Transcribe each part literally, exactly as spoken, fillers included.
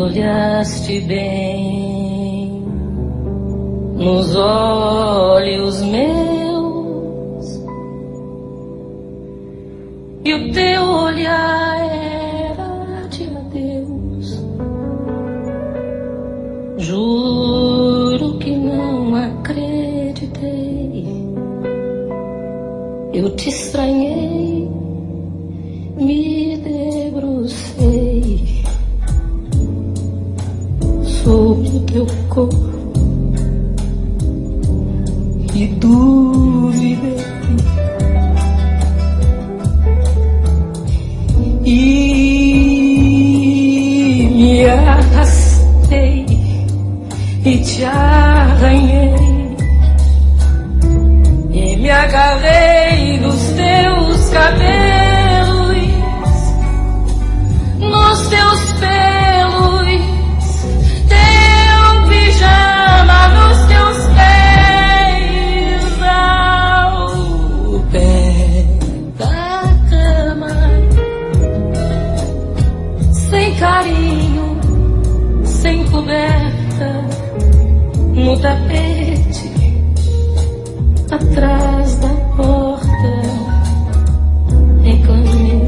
olhaste bem nos olhos meus, e o teu olhar era de adeus. Juro que não acreditei, eu te estranhei, me debrucei sobre o teu corpo e duvidei, e me arrastei e te arranhei, e me agarrei dos teus cabelos, nos teus pelos, teu pijama nos teus pés, ao pé da cama, sem carinho, sem coberta, no tapete, atrás da porta, reclamei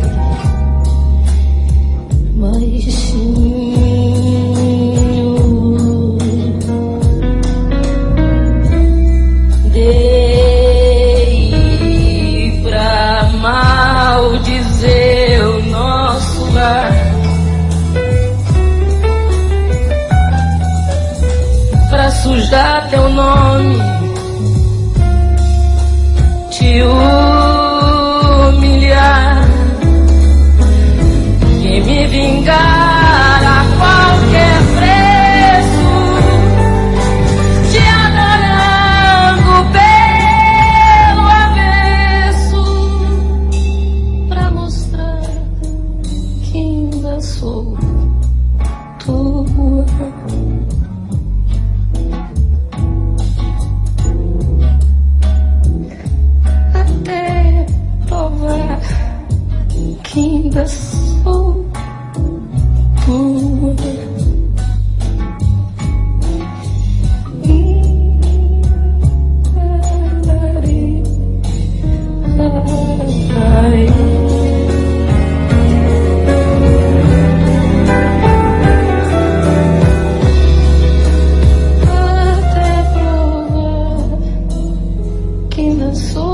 baixinho, dei pra maldizer o nosso lar, pra sujar teu nome, te humilhar e me vingar a qualquer preço, te adorando pelo avesso, pra mostrar que ainda sou tua. Até provar que ainda sou tua. Até provar que ainda sou